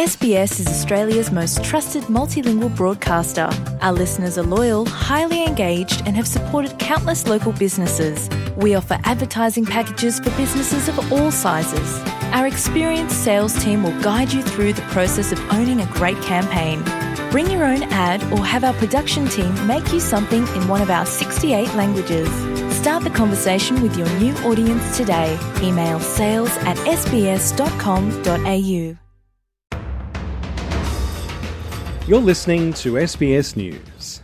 SBS is Australia's most trusted multilingual broadcaster. Our listeners are loyal, highly engaged and have supported countless local businesses. We offer advertising packages for businesses of all sizes. Our experienced sales team will guide you through the process of owning a great campaign. Bring your own ad or have our production team make you something in one of our 68 languages. Start the conversation with your new audience today. Email sales@sbs.com.au. You're listening to SBS News.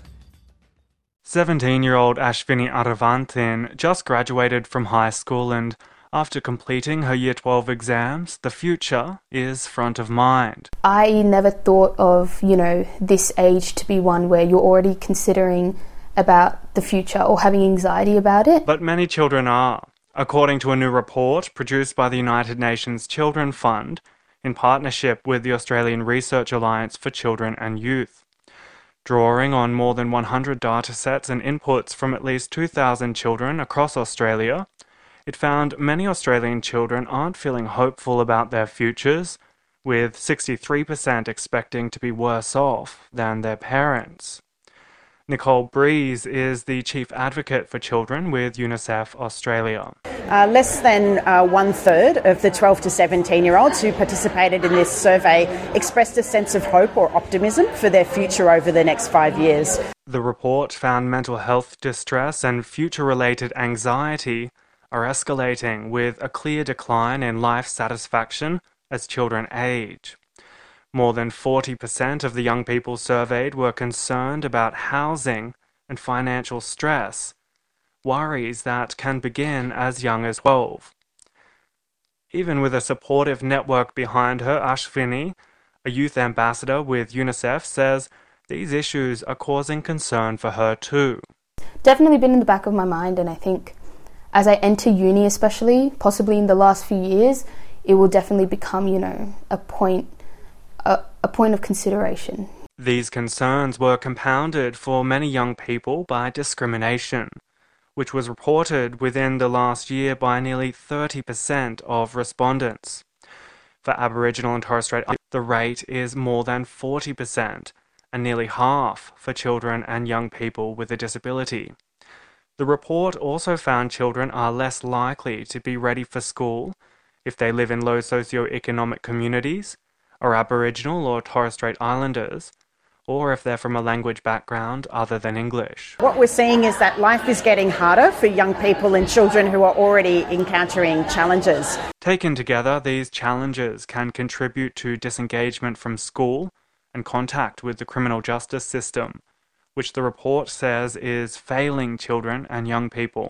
17-year-old Ashvini Aravantin just graduated from high school and, after completing her Year 12 exams, the future is front of mind. I never thought of, this age to be one where you're already considering about the future or having anxiety about it. But many children are. According to a new report produced by the United Nations Children Fund, in partnership with the Australian Research Alliance for Children and Youth. Drawing on more than 100 datasets and inputs from at least 2,000 children across Australia, it found many Australian children aren't feeling hopeful about their futures, with 63% expecting to be worse off than their parents. Nicole Breeze is the Chief Advocate for Children with UNICEF Australia. Less than one-third of the 12 to 17-year-olds who participated in this survey expressed a sense of hope or optimism for their future over the next 5 years. The report found mental health distress and future-related anxiety are escalating, with a clear decline in life satisfaction as children age. More than 40% of the young people surveyed were concerned about housing and financial stress, worries that can begin as young as 12. Even with a supportive network behind her, Ashvini, a youth ambassador with UNICEF, says these issues are causing concern for her too. Definitely been in the back of my mind, and I think as I enter uni especially, possibly in the last few years, it will definitely become, a point of consideration. These concerns were compounded for many young people by discrimination, which was reported within the last year by nearly 30% of respondents. For Aboriginal and Torres Strait Islanders, the rate is more than 40%, and nearly half for children and young people with a disability. The report also found children are less likely to be ready for school if they live in low socioeconomic communities, are Aboriginal or Torres Strait Islanders, or if they're from a language background other than English. What we're seeing is that life is getting harder for young people and children who are already encountering challenges. Taken together, these challenges can contribute to disengagement from school and contact with the criminal justice system, which the report says is failing children and young people.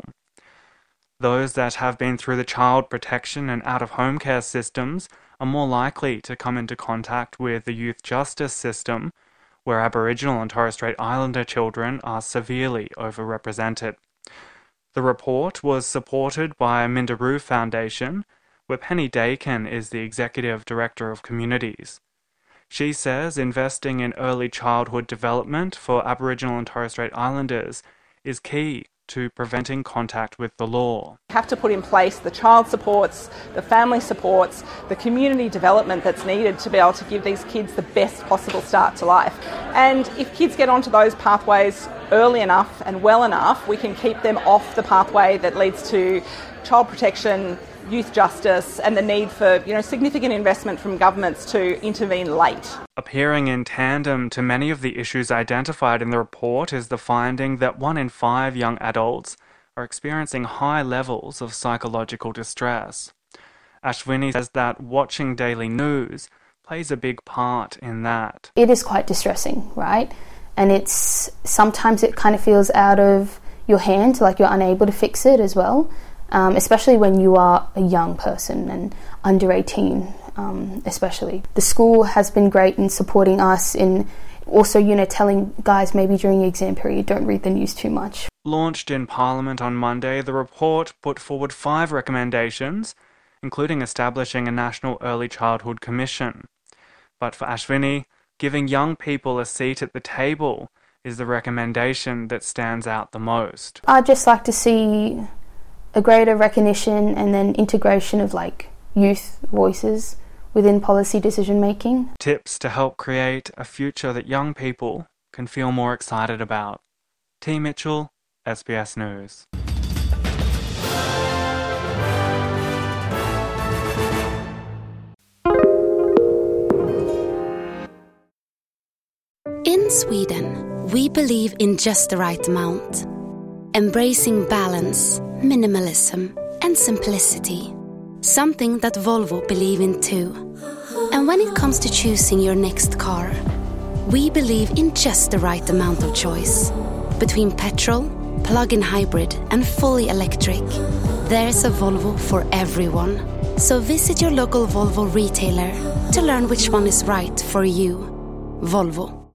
Those that have been through the child protection and out-of-home care systems are more likely to come into contact with the youth justice system, where Aboriginal and Torres Strait Islander children are severely overrepresented. The report was supported by Minderoo Foundation, where Penny Dakin is the Executive Director of Communities. She says investing in early childhood development for Aboriginal and Torres Strait Islanders is key to preventing contact with the law. We have to put in place the child supports, the family supports, the community development that's needed to be able to give these kids the best possible start to life. And if kids get onto those pathways early enough and well enough, we can keep them off the pathway that leads to child protection, youth justice, and the need for significant investment from governments to intervene late. Appearing in tandem to many of the issues identified in the report is the finding that 1 in 5 young adults are experiencing high levels of psychological distress. Ashvini says that watching daily news plays a big part in that. It is quite distressing, right? And sometimes it kind of feels out of your hand, like you're unable to fix it as well. Especially when you are a young person and under 18, especially. The school has been great in supporting us in also, telling guys maybe during the exam period, don't read the news too much. Launched in Parliament on Monday, the report put forward 5 recommendations, including establishing a National Early Childhood Commission. But for Ashvini, giving young people a seat at the table is the recommendation that stands out the most. I'd just like to see a greater recognition and then integration of youth voices within policy decision making. Tips to help create a future that young people can feel more excited about. T. Mitchell, SBS News. In Sweden, we believe in just the right amount. Embracing balance, minimalism, and simplicity. Something that Volvo believe in too. And when it comes to choosing your next car, we believe in just the right amount of choice. Between petrol, plug-in hybrid, and fully electric, there's a Volvo for everyone. So visit your local Volvo retailer to learn which one is right for you. Volvo.